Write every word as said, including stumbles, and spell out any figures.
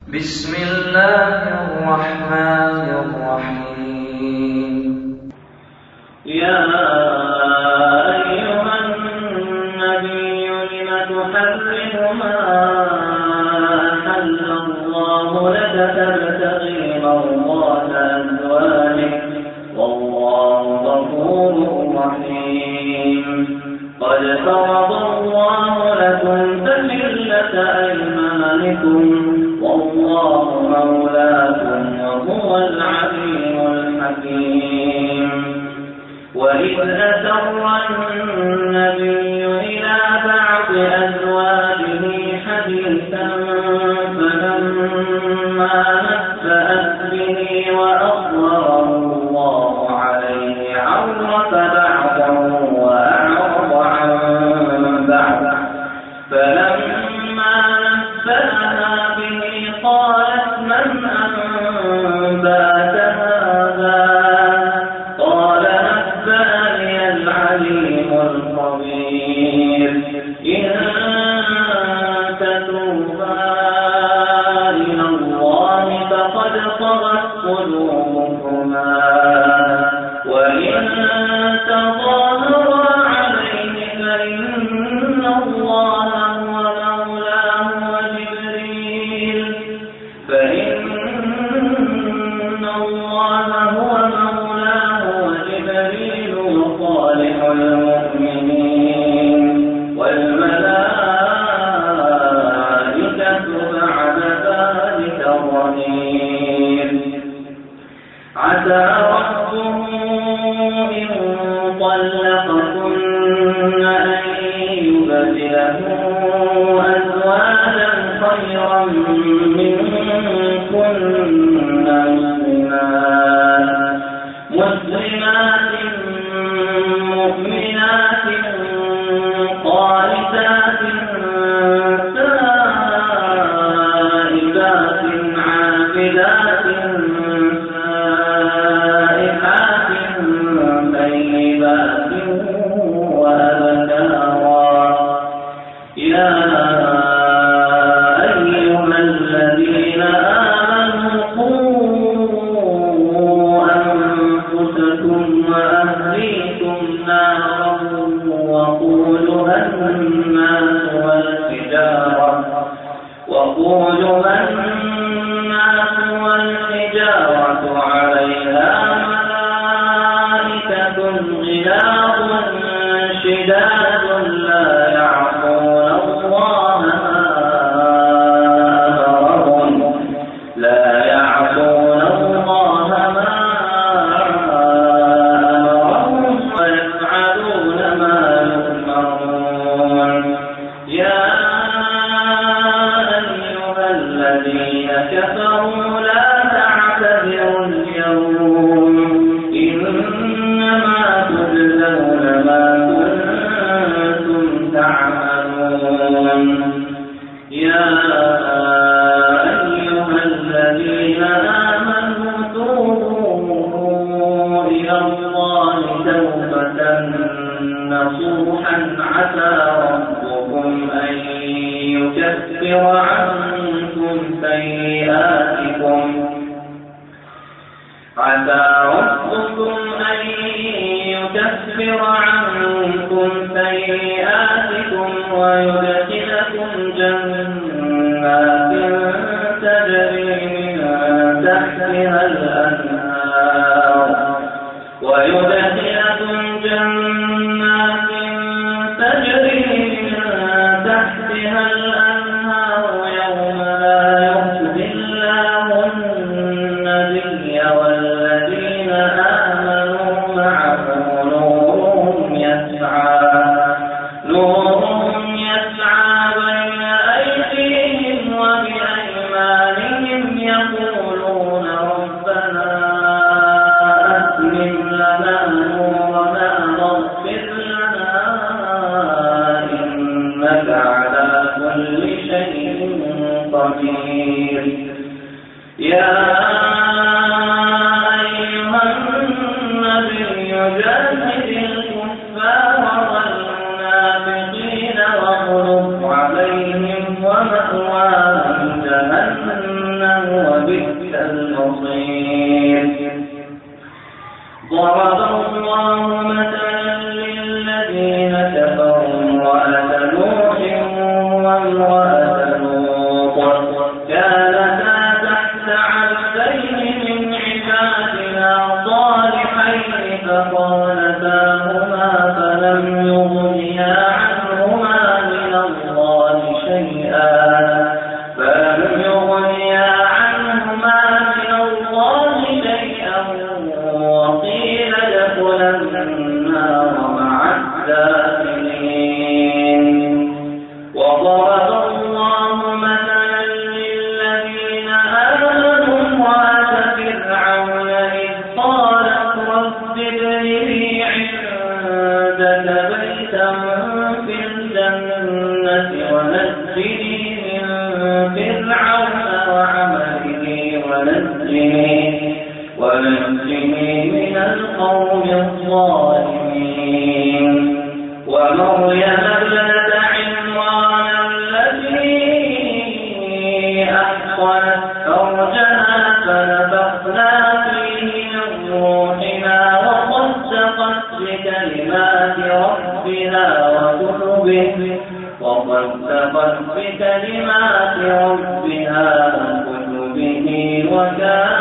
بسم الله الرحمن الرحيم. يا أيها النبي لم تحرم ما أحل الله لك تبتغي مرضات أزواجك والله غفور رحيم. قد فرض الله لكم تحلة أيمانكم والله مولاكم وهو العليم الحكيم. وإذ أسر النبي إلى بعض أزواجه حديثا فلما نبأت به وأظهره الله عليه عرف بعضه وأعرض عن بعض فلما نبأها به قالت من أنبأك هذا؟ قال نبأني العليم الخبير. إن تتوبا إلى الله فقد صغت قلوبكما وإن تظاهرا عليه فإن الله هو مولاه وجبريل فإن الله هو مولاه وجبريل وصالح المؤمنين والملائكة بعد ذلك ظهير. عسى ربه إن طلقكن أن يبدله أزواجا خيرا منكن مسلمات مسلمات مؤمنات قانتات تائبات عابدات سائحات طيبات وأبكارا. يا أيها الذين آمنوا قوا أنفسكم وأهليكم نارا وقودها الناس والحجارة وقودها الناس والحجارة عليها ملائكة غلاظ شداد لا يعصون الله ما أمرهم لا يعصون الله ما أمرهم ويفعلون ما يؤمرون. يا أيها الذين كفروا لا تعتذروا اليوم إنما تجزون ما كنتم تعملون. يا أيها الذين آمنوا توبوا إلى الله توبة نصوحا عسى ربكم أن يكفر عنكم سيئاتكم عسى ربكم أن يكفر عنكم سيئاتكم ويدخلكم جنات تجري من تحتها الأنهار ويدخلكم جنات تجري من تحتها الأنهار يوم لا يخزي الله النبي والذين آمنوا معه نورهم يسعى نورهم يسعى بين أيديهم وبأيمانهم يقولون ربنا أتمم لنا نورنا واغفر لنا إنك على كل شيء قدير. يا أيها النبي جاهد الكفار والمنافقين واغلظ عليهم ومأواهم جهنم بصير. ضرب الله مثلا للذين كفروا امرأة نوح وامرأة لوط كانتا تحت عبدين من عبادنا صالحين فخانتاهما فلم يغنيا عنهما من الله شيئا فلم يغنيا عنهما من الله شيئا وقيل ادخلا النار مع الداخلين. وضرب الله مثلا للذين آمنوا امرأة فرعون إذ قالت رب ابن لي عندك بيتا في الجنة ونجني من فرعون وعمله ونجني ونجني من القوم الظالمين. ومريم ابنة عمران التي أحصنت فرجها فنفخنا فيه من روحنا وصدقت بكلمات ربها وكتبه وصدقت بكلمات ربها وكتبه وكانت